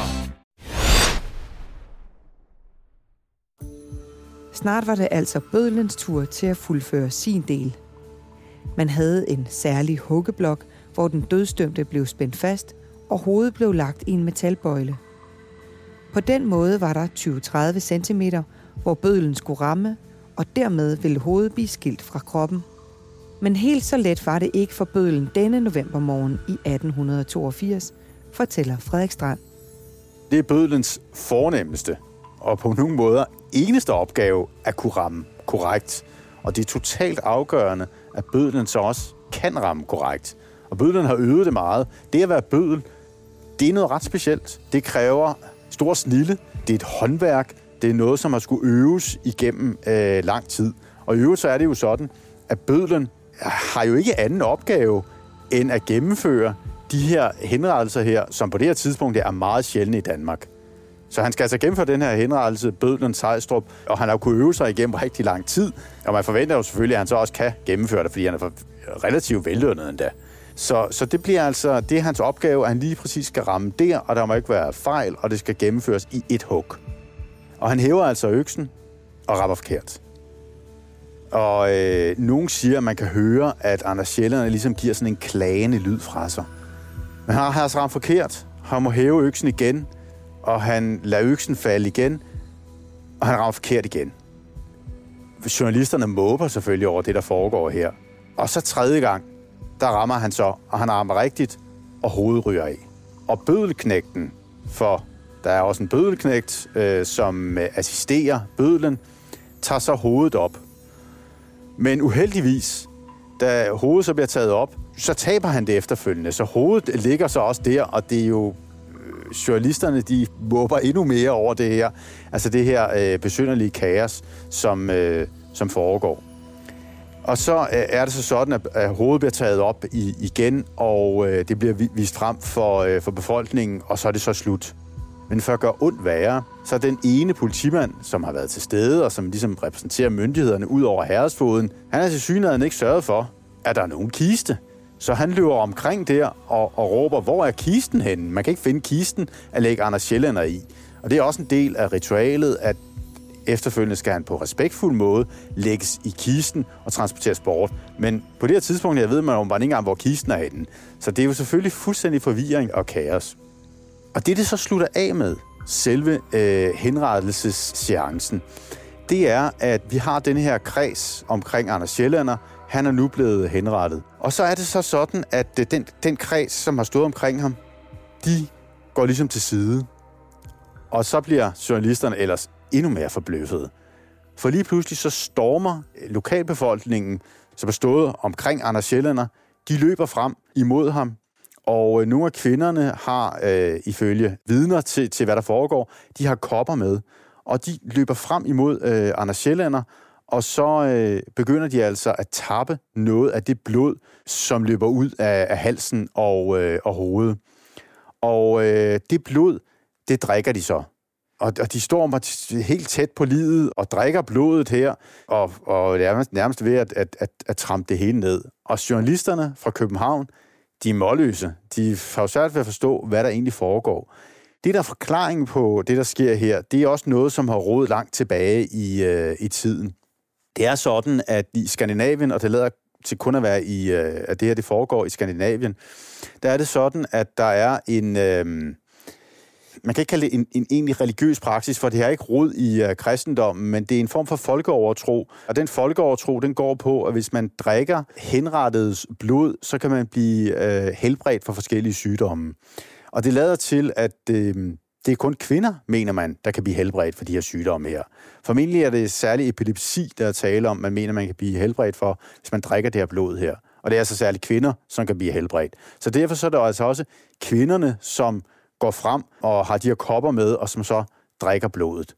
Speaker 1: Snart var det altså bødlens tur til at fuldføre sin del. Man havde en særlig huggeblok, hvor den dødsdømte blev spændt fast, og hovedet blev lagt i en metalbøjle. På den måde var der tyve til tredive centimeter, hvor bødlen skulle ramme, og dermed ville hovedet blive skilt fra kroppen. Men helt så let var det ikke for bødlen denne novembermorgen i atten toogfirs, fortæller Frederik Strand.
Speaker 3: Det er bødlens fornemmeste og på nogle måder eneste opgave at kunne ramme korrekt. Og det er totalt afgørende, at bødlen så også kan ramme korrekt. Og bødlen har øvet det meget. Det at være bødel, det er noget ret specielt. Det kræver stor snilde, det er et håndværk, det er noget, som har skulle øves igennem øh, lang tid. Og i øvrigt så er det jo sådan, at bødlen har jo ikke anden opgave end at gennemføre de her henrettelser her, som på det her tidspunkt er meget sjældne i Danmark. Så han skal altså gennemføre den her henrettelse, bødlen Sejstrup, og han har jo kunnet øve sig igennem rigtig lang tid. Og man forventer jo selvfølgelig, at han så også kan gennemføre det, fordi han er relativt vellønnet endda. Så, så det bliver altså, det er hans opgave, at han lige præcis skal ramme der, og der må ikke være fejl, og det skal gennemføres i et hug. Og han hæver altså øksen og rammer forkert. Og øh, nogen siger, at man kan høre, at Anders Sjælland ligesom giver sådan en klagende lyd fra sig. Men han har altså ramt forkert. Han må hæve øksen igen, og han lader øksen falde igen, og han rammer forkert igen. Journalisterne måber selvfølgelig over det, der foregår her. Og så tredje gang, der rammer han så, og han rammer rigtigt, og hovedet ryger af. Og bødelknægten, for der er også en bødelknægt, øh, som assisterer bødlen, tager så hovedet op. Men uheldigvis, da hovedet så bliver taget op, så taber han det efterfølgende. Så hovedet ligger så også der, og det er jo øh, journalisterne, de måber endnu mere over det her. Altså det her øh, besynderlige kaos, som, øh, som foregår. Og så øh, er det så sådan, at, at hovedet bliver taget op i, igen, og øh, det bliver vist frem for, øh, for befolkningen, og så er det så slut. Men for at gøre ondt værre, så er den ene politimand, som har været til stede, og som ligesom repræsenterer myndighederne ud over herredsfoden, han har til synligheden ikke sørget for, at der er nogen kiste. Så han løber omkring der og, og råber, hvor er kisten henne? Man kan ikke finde kisten at lægge Anders Sjællander i. Og det er også en del af ritualet, at efterfølgende skal han på respektfuld måde lægges i kisten og transporteres bort. Men på det her tidspunkt, jeg ved man jo bare ikke engang, hvor kisten er henne. Så det er jo selvfølgelig fuldstændig forvirring og kaos. Og det, det så slutter af med, selve øh, henrettelsesseancen, det er, at vi har den her kreds omkring Anders Sjællander. Han er nu blevet henrettet. Og så er det så sådan, at øh, den, den kreds, som har stået omkring ham, de går ligesom til side. Og så bliver journalisterne ellers endnu mere forbløffede. For lige pludselig så stormer lokalbefolkningen, som er stået omkring Anders Sjællander, de løber frem imod ham. Og nogle af kvinderne har, øh, ifølge vidner til, til, hvad der foregår, de har kopper med. Og de løber frem imod øh, Anders Sjællander, og så øh, begynder de altså at tappe noget af det blod, som løber ud af, af halsen og, øh, og hovedet. Og øh, det blod, det drikker de så. Og, og de står helt tæt på livet og drikker blodet her, og, og det er nærmest ved at, at, at, at trampe det hele ned. Og journalisterne fra København, de er målløse. De har jo svært ved at forstå, hvad der egentlig foregår. Det, der er forklaringen på det, der sker her, det er også noget, som har rodet langt tilbage i, øh, i tiden. Det er sådan, at i Skandinavien, og det lader til kun at være i, øh, at det her det foregår i Skandinavien, der er det sådan, at der er en... Øh, man kan ikke kalde det en, en egentlig religiøs praksis, for det har ikke rod i uh, kristendommen, men det er en form for folkeovertro. Og den folkeovertro, den går på, at hvis man drikker henrettet blod, så kan man blive uh, helbredt for forskellige sygdomme. Og det lader til, at uh, det er kun kvinder, mener man, der kan blive helbredt for de her sygdomme her. Formentlig er det særlig epilepsi, der er tale om, man mener, man kan blive helbredt for, hvis man drikker det her blod her. Og det er altså særligt kvinder, som kan blive helbredt. Så derfor så er der altså også kvinderne, som går frem og har de her kopper med, og som så drikker blodet.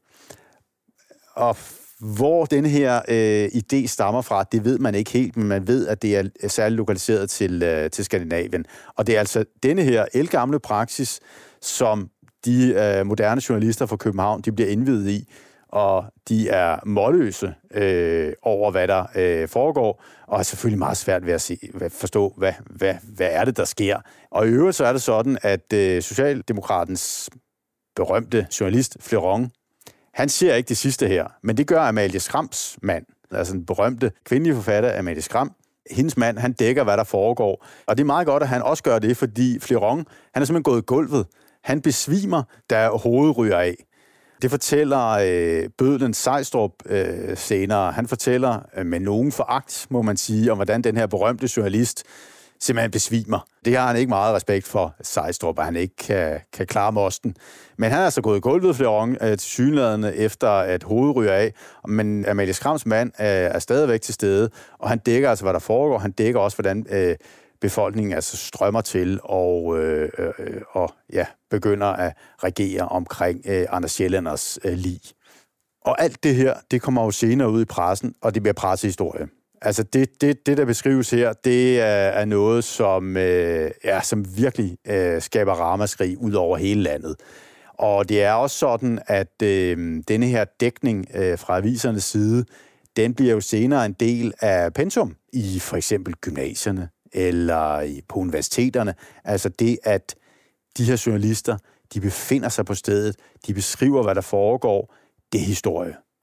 Speaker 3: Og hvor denne her øh, idé stammer fra, det ved man ikke helt, men man ved, at det er særligt lokaliseret til, øh, til Skandinavien. Og det er altså denne her ældgamle praksis, som de øh, moderne journalister fra København, de bliver indviet i, og de er målløse øh, over, hvad der øh, foregår, og er selvfølgelig meget svært ved at se, hvad, forstå, hvad, hvad, hvad er det, der sker. Og i øvrigt så er det sådan, at øh, Socialdemokratens berømte journalist, Fleron, han ser ikke det sidste her, men det gør Amalie Skrams mand, altså den berømte kvindelige forfatter Amalie Skram. Hendes mand, han dækker, hvad der foregår. Og det er meget godt, at han også gør det, fordi Fleron, han er simpelthen gået i gulvet. Han besvimer, da hovedet ryger af. Det fortæller øh, bødlen Sejstrup øh, senere. Han fortæller øh, med nogen foragt, må man sige, om hvordan den her berømte journalist simpelthen besvimer. Det har han ikke meget respekt for, Sejstrup, at han ikke kan, kan klare mosten. Men han er altså gået i gulvet flere gange øh, til synlædende efter at hovedet ryger af. Men Amalie Skrams mand øh, er stadigvæk til stede, og han dækker altså, hvad der foregår. Han dækker også, hvordan øh, befolkningen altså strømmer til og, øh, øh, og ja, begynder at regere omkring øh, Anders Sjællanders øh, lig. Og alt det her, det kommer jo senere ud i pressen, og det bliver pressehistorie. Altså det, det, det der beskrives her, det er, er noget, som, øh, ja, som virkelig øh, skaber ramaskrig ud over hele landet. Og det er også sådan, at øh, denne her dækning øh, fra avisernes side, den bliver jo senere en del af pensum i for eksempel gymnasierne eller på universiteterne. Altså det, at de her journalister, de befinder sig på stedet, de beskriver, hvad der foregår, det er historie.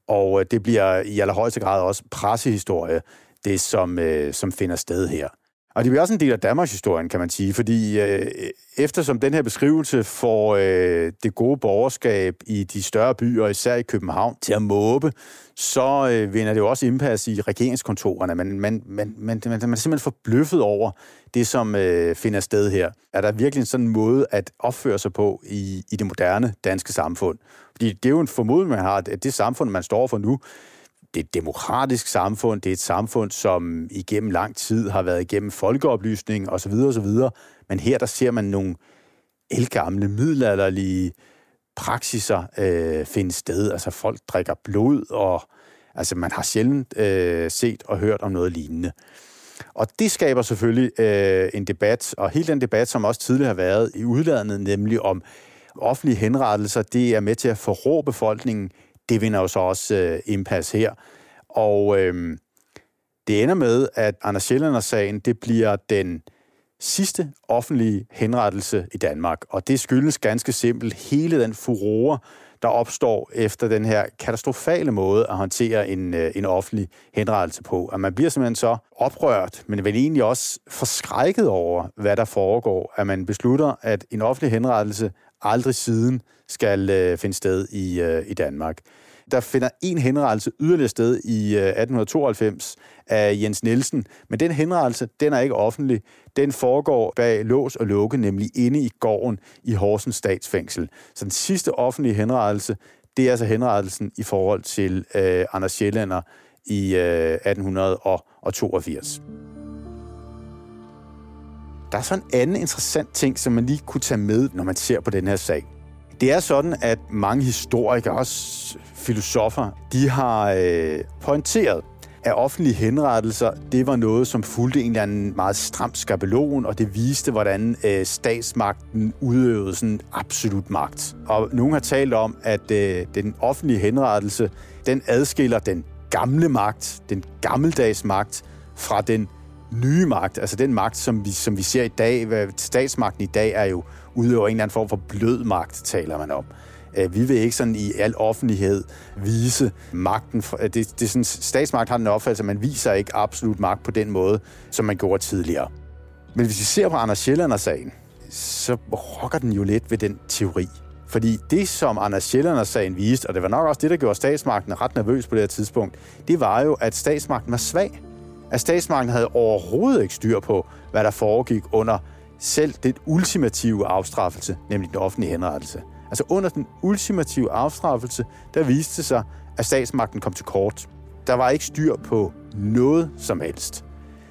Speaker 3: Og øh, det bliver i allerhøjeste grad også pressehistorie, det som, øh, som finder sted her. Og det bliver også en del af Danmarks historien, kan man sige, fordi øh, eftersom den her beskrivelse får øh, det gode borgerskab i de større byer, især i København, til at måbe, så øh, vinder det jo også indpas i regeringskontorerne. Man, man, man, man, man, man er simpelthen forbløffet over det, som øh, finder sted her. Er der virkelig sådan en måde at opføre sig på i, i det moderne danske samfund? Fordi det er jo en formodning, man har, at det samfund, man står for nu, det er et demokratisk samfund, det er et samfund, som igennem lang tid har været igennem folkeoplysning osv. osv. Men her der ser man nogle ældgamle, middelalderlige praksiser øh, finde sted. Altså folk drikker blod, og altså, man har sjældent øh, set og hørt om noget lignende. Og det skaber selvfølgelig øh, en debat, og hele den debat, som også tidligere har været i udlandet, nemlig om offentlige henrettelser, det er med til at forrå befolkningen. Det vinder jo så også øh, indpas her. Og øh, det ender med, at Anders Sjællænder-sagen, det bliver den sidste offentlige henrettelse i Danmark. Og det skyldes ganske simpelt hele den furore, der opstår efter den her katastrofale måde at håndtere en, øh, en offentlig henrettelse på. At man bliver simpelthen så oprørt, men vel egentlig også forskrækket over, hvad der foregår, at man beslutter, at en offentlig henrettelse aldrig siden skal øh, finde sted i, øh, i Danmark. Der finder en henrettelse yderligere sted i øh, atten tooghalvfems af Jens Nielsen, men den henrettelse, den er ikke offentlig. Den foregår bag lås og lukke, nemlig inde i gården i Horsens Statsfængsel. Så den sidste offentlige henrettelse, det er altså henrettelsen i forhold til øh, Anders Sjællænder i øh, atten toogfirs. Der er så en anden interessant ting, som man lige kunne tage med, når man ser på den her sag. Det er sådan, at mange historikere, også filosofer, de har øh, pointeret, at offentlige henrettelser, det var noget, som fulgte en eller anden meget stram skabelon, og det viste, hvordan øh, statsmagten udøvede sådan absolut magt. Og nogen har talt om, at øh, den offentlige henrettelse, den adskiller den gamle magt, den gammeldags magt, fra den nye magt, altså den magt, som vi, som vi ser i dag. Statsmagten i dag er jo udøver en eller anden form for blød magt, taler man om. Vi vil ikke sådan i al offentlighed vise magten. Det, det er sådan, statsmagt har den opfattelse, at man viser ikke absolut magt på den måde, som man gjorde tidligere. Men hvis vi ser på Anders Sjællænder-sagen, så rokker den jo lidt ved den teori. Fordi det, som Anders Sjællænder-sagen viste, og det var nok også det, der gjorde statsmagten ret nervøs på det her tidspunkt, det var jo, at statsmagten var svag. At statsmagten havde overhovedet ikke styr på, hvad der foregik under selv den ultimative afstraffelse, nemlig den offentlige henrettelse. Altså under den ultimative afstraffelse, der viste det sig, at statsmagten kom til kort. Der var ikke styr på noget som helst.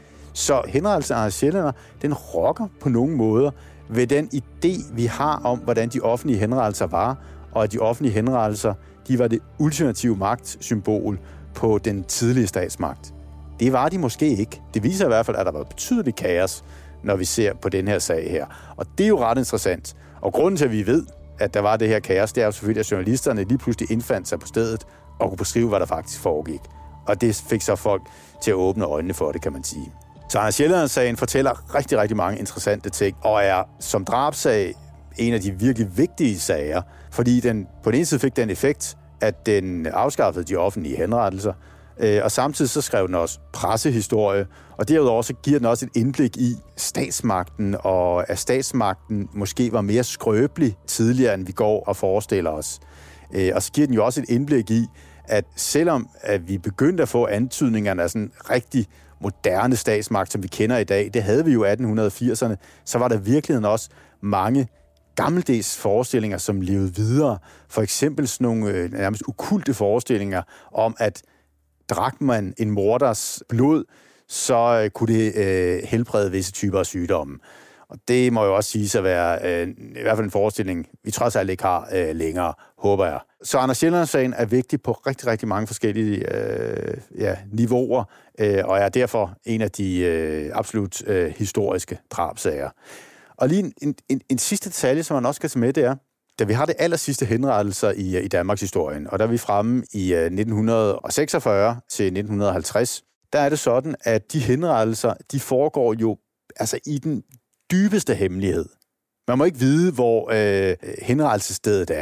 Speaker 3: Så henrettelsen af Anders Sjællænder, den rokker på nogle måder ved den idé, vi har om, hvordan de offentlige henrettelser var, og at de offentlige henrettelser, de var det ultimative magtsymbol på den tidlige statsmagt. Det var de måske ikke. Det viser i hvert fald, at der var betydelig kaos, når vi ser på den her sag her. Og det er jo ret interessant. Og grunden til, at vi ved, at der var det her kaos, det er jo selvfølgelig, at journalisterne lige pludselig indfandt sig på stedet og kunne beskrive, hvad der faktisk foregik. Og det fik så folk til at åbne øjnene for det, kan man sige. Så Anders Sjællænder-sagen fortæller rigtig, rigtig mange interessante ting, og er som drabsag en af de virkelig vigtige sager, fordi den på den ene side fik den effekt, at den afskaffede de offentlige henrettelser, og samtidig så skrev den også pressehistorie, og derudover så giver den også et indblik i statsmagten, og at statsmagten måske var mere skrøbelig tidligere, end vi går og forestiller os. Og så giver den jo også et indblik i, at selvom at vi begyndte at få antydningerne af sådan en rigtig moderne statsmagt, som vi kender i dag, det havde vi jo i atten firserne, så var der virkeligheden også mange gammeldags forestillinger, som levede videre. For eksempel sådan nogle øh, nærmest okulte forestillinger om, at drak man en morders blod, så øh, kunne det øh, helbrede visse typer af sygdomme. Og det må jo også siges at være øh, i hvert fald en forestilling, vi trods alt ikke har øh, længere, håber jeg. Så Anders Sjællænder-sagen er vigtig på rigtig, rigtig mange forskellige øh, ja, niveauer, øh, og er derfor en af de øh, absolut øh, historiske drabsager. Og lige en, en, en, en sidste detalje, som man også skal tage med, det er, da vi har det aller sidste henrettelser i, i Danmarks historien, og der er vi fremme i uh, nitten seksogfyrre til nitten halvtreds, der er det sådan, at de henrettelser, de foregår jo altså i den dybeste hemmelighed. Man må ikke vide, hvor øh, henrettelsesstedet er.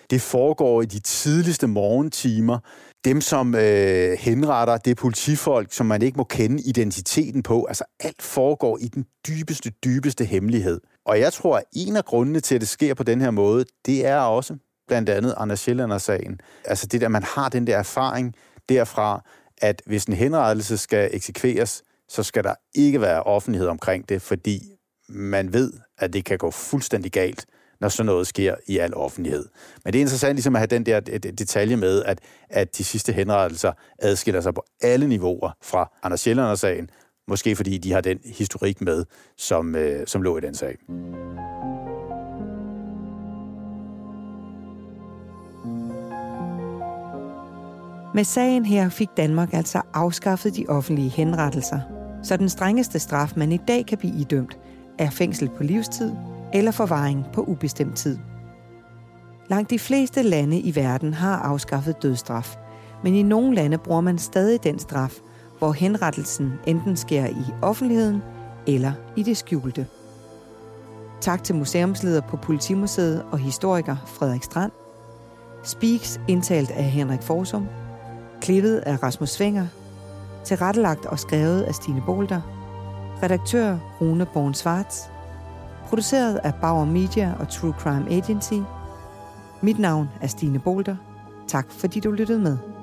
Speaker 3: Det foregår i de tidligste morgentimer. Dem, som øh, henretter, det er politifolk, som man ikke må kende identiteten på. Altså alt foregår i den dybeste, dybeste hemmelighed. Og jeg tror, at en af grundene til, at det sker på den her måde, det er også blandt andet Anders Sjællænder-sagen. Altså det der, man har den der erfaring derfra, at hvis en henrettelse skal eksekveres, så skal der ikke være offentlighed omkring det, fordi man ved, at det kan gå fuldstændig galt, når sådan noget sker i al offentlighed. Men det er interessant ligesom at have den der detalje med, at, at de sidste henrettelser adskiller sig på alle niveauer fra Anders Sjællænder-sagen, måske fordi de har den historik med, som, øh, som lå i den sag.
Speaker 1: Med sagen her fik Danmark altså afskaffet de offentlige henrettelser, så den strengeste straf, man i dag kan blive idømt, er fængsel på livstid eller forvaring på ubestemt tid. Langt de fleste lande i verden har afskaffet dødsstraf, men i nogle lande bruger man stadig den straf, hvor henrettelsen enten sker i offentligheden eller i det skjulte. Tak til museumsleder på Politimuseet og historiker Frederik Strand. Speaks indtalt af Henrik Forsum. Klippet af Rasmus Svinger. Tilrettelagt og skrevet af Stine Bolter. Redaktør Rune Born Schwartz. Produceret af Bauer Media og True Crime Agency. Mit navn er Stine Bolter. Tak fordi du lyttede med.